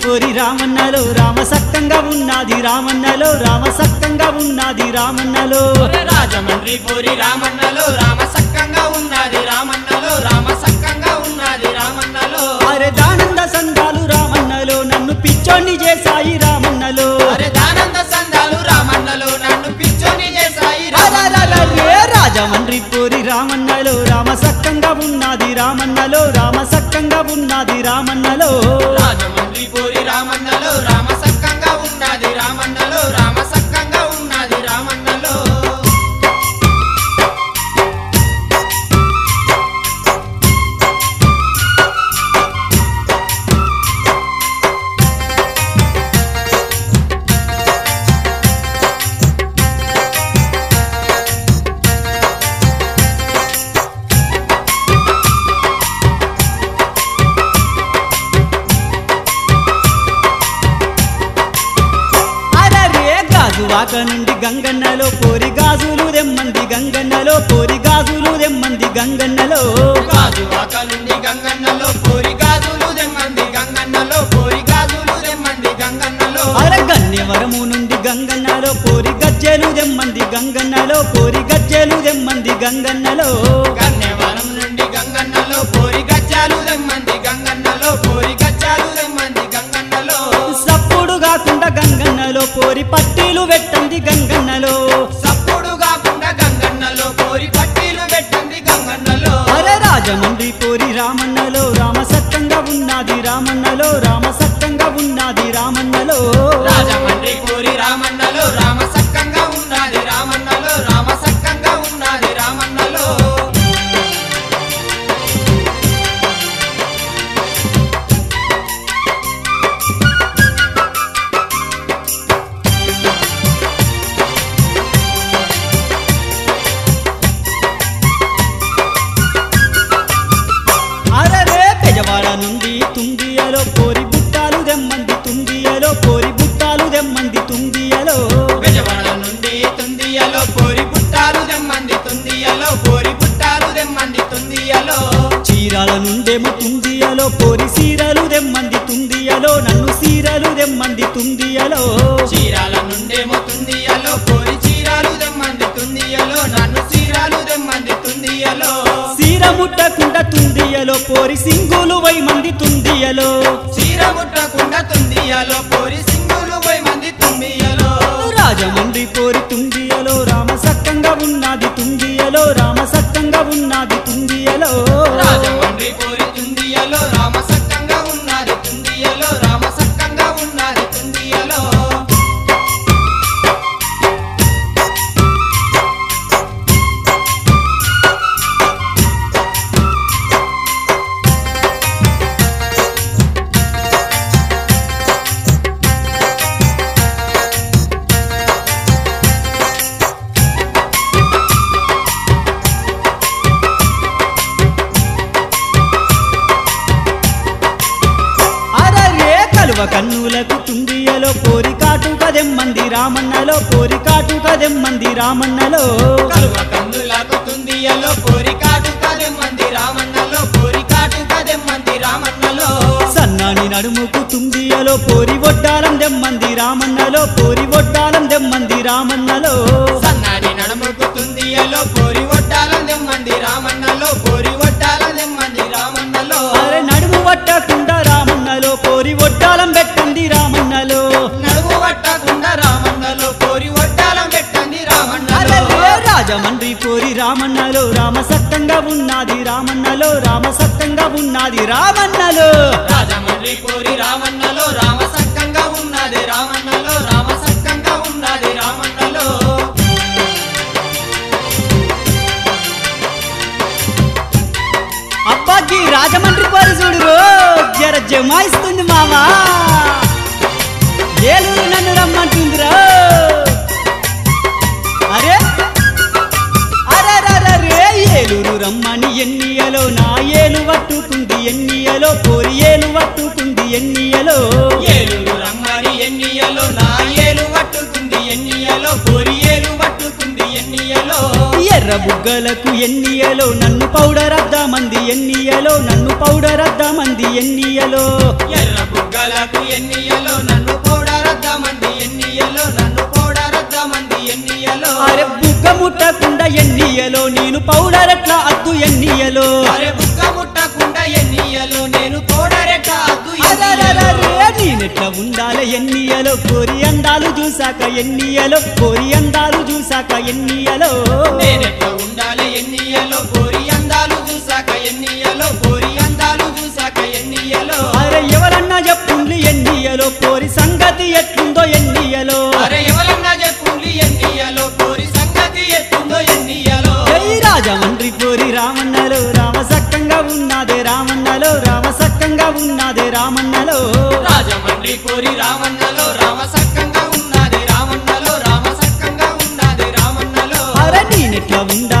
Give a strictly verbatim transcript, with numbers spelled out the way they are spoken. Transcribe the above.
పోరి రామన్నలో రామ సక్కంగా ఉన్నది రామన్నలో రామ సక్కంగా ఉన్నది రామన్నలో రాజమండ్రి పోరి రామన్నలో రామ సక్కంగా ఉన్నది రామన్నలో రామ సక్కంగా ఉన్నది రామన్నలో అరే దానంద సందాలు రామన్నలో నన్ను పిచ్చోని చేసాయి రామన్నలో అరే దానంద సందాలు రామన్నలో నన్ను పిచ్చోని చేసాయి రాజమండ్రి పోరి రామన్నలో రామ సక్కంగా ఉన్నది రామన్నలో రామ సక్కంగా ఉన్నది రామన్నలో రాజమండ్రి పోరి రామన్నలో రామ సక్కంగా ఉన్నది రామన్నలో రామ సక్కంగా ఉన్నది రామన్నలో వాక నుండి గంగన్నలో పోరి గాజులు దెమ్మంది గంగన్నలో పోరి గాజులు దెమ్మంది గంగన్నలో గాజు వాక నుండి గంగన్నలో పోరి గాజులు దెమ్మంది గంగన్నలో పోరి గాజులు దెమ్మంది గంగన్నలో అరే గన్యవరము నుండి గంగన్నలో పోరి గజ్జెలు దెమ్మంది గంగన్నలో పోరి గజ్జెలు దెమ్మంది గంగన్నలో గన్యవరం నుండి గంగన్నలో పోరి గజ్జాలు దెమ్మంది గంగన్నలో పోరి గజ్జాలు దెమ్మంది గంగన్నలో సప్పుడు కాకుండా గంగన్నలో పోరి పట్టీలు పెట్టండి గంగన్నలో సప్పుడు కాకుండా గంగన్నలో పోరి పట్టీలు పెట్టండి గంగన్నలో అరే రాజమండ్రి పోరి రామన్నలో రామ సక్కంగా ఉన్నది రామన్నలో రామ సక్కంగా ఉన్నది రామన్నలో రాజమండ్రి పోరి రామన్నలో రామ సక్కంగా ఉన్నది రామన్నలో రామ సక్కంగా ఉన్నది రామన్నలో నుండి తుండియలో పోరి బుట్టాలు దెమ్మంది తుండియలో పోరి బుట్టాలు దెమ్మంది తుండియలో బెజవాడ నుండి తుందియలో పోరి బుట్టాలు దెమ్మంది తుందియలో పోరి బుట్టాలు దెమ్మంది తుందియలో చీరాల నుండేమో తుండియలో పోరి సీరలు దెమ్మంది తుండియలో నన్ను సీరలు దెమ్మంది తుండియలో చీరాల నుండేమో తుందియలో పోరి చీరాలు దెమ్మంది తుందియలో నన్ను చీరాలు దెమ్మంది తుందియలో సీర ముట్టకుండా తుండియలో పోరి సింగులు వై మంది తుండియలో చీర ముట్టకుండా తుందియలో పోరి సింగులు వై మంది తుందియలో రాజమండ్రి పోరి తుండియలో రామ సక్కంగా ఉన్నది తుండియలో రామ సక్కంగా ఉన్నది తుండియలో రాజమండ్రి పోరి తుందియలో రామ సక్కంగా ఉన్నది తుందియలో రామ సక్కంగా ఉన్నది తుందియలో కన్నులకు తుండియలో పోరి కాటుక దెమ్మంది రామన్నలో పోరి కాటుక దెమ్మంది రామన్నలో కలువ కన్నులకు తుందియలో పోరి కాటుక దెమ్మంది రామన్నలో పోరి కాటుక దెమ్మంది రామన్నలో సన్నాని నడుముకు తుండియలో పోరి ఒడ్డాలం దెమ్మంది రామన్నలో పోరి ఒడ్డాలం దెమ్మంది రామన్నలో సన్నాని నడుముకు తుందియలో పోరి ఒడ్డాలం దెమ్మంది రామన్నలో పోరి ఒడ్డాలం దెమ్మంది రామన్నలో అరే నడుము పట్టకుండా రామన్నలో పోరి ఒడ్డాలం పెట్టండి రామన్నలో నడుము పట్టకుండా రామన్నలో పోరి ఒడ్డాలం పెట్టండి రామన్నలో రాజమండ్రి పోరి రామన్నలో రామ సక్కంగా ఉన్నది రామన్నలో రామ సక్కంగా ఉన్నది రామన్నలో రాజమండ్రి పోరి రామన్నలో రామ సక్కంగా ఉన్నది రామన్నలో రామ సక్కంగా ఉన్నది రామన్నలో అబ్బాకి రాజమండ్రి పోరి చూడు జర జమాయిస్తుంది మామా ఏలూరు నన్ను రమ్మంటుందిరా అరే అరే ఏలూరు రమ్మని ఎన్నియలో నా ఏలు పట్టుకుంది ఎన్నియలో పోరి ఏలు పట్టుకుంది ఎన్నియలో ఏలూరు రమ్మని ఎన్నియలో నా ఏలు పట్టుకుంది ఎన్నియలో పోరి ఏలు పట్టుకుంది ఎన్నియలో ఎర్ర బుగ్గలకు ఎన్నియలో నన్ను పౌడరద్దామంది ఎన్నియలో నన్ను పౌడరద్దామంది ఎన్నియలో ఎర్ర బుగ్గలకు ఎన్నియలో నన్ను పౌడరద్దామంది ఎన్నియలో నన్ను పౌడరద్దామంది ఎన్నియలో అరే బుగ్గ ముట్టకుండా ఎన్నియలో నేను పౌడరట్లా అద్దు ఎన్నియలో అరే బుగ్గ ముట్టకుండా ఎన్నియలో నేను పౌడరెట్లా అద్దు అరెరెరెరె, నేనెట్లా ఉండాలి ఎన్నియలో కోరి అందాలు చూసాక ఎన్నియలో కోరి అందాలు చూసాక ఎన్నియలో నేనెట్లా ఉండాలి ఎన్నియలో కోరి అందాలు చూసాక ఎన్నియలో కోరి అందాలు చూసాక ఎన్నియలో అరే ఎవరన్నా చెప్పుండ్లి ఎన్నియలో కోరి సంగతి ఎట్లుందో ఎన్నియలో అరే ఎవరన్నా చెప్పుండ్లి ఎన్నియలో కోరి సంగతి ఎట్లుందో ఎన్నియలో జై రాజమండ్రి కోరి రామన్నలో రామ సక్కంగా ఉన్నదే రామన్నలో రామ సక్కంగా ఉన్నదే రామన్నలో రాజమండ్రి కోరి రామన్నలో రామ సక్కంగా ఉన్నది రామన్నలో రామ సక్కంగా ఉన్నది రామన్నలో అరే నేనెట్లా ఉండాలి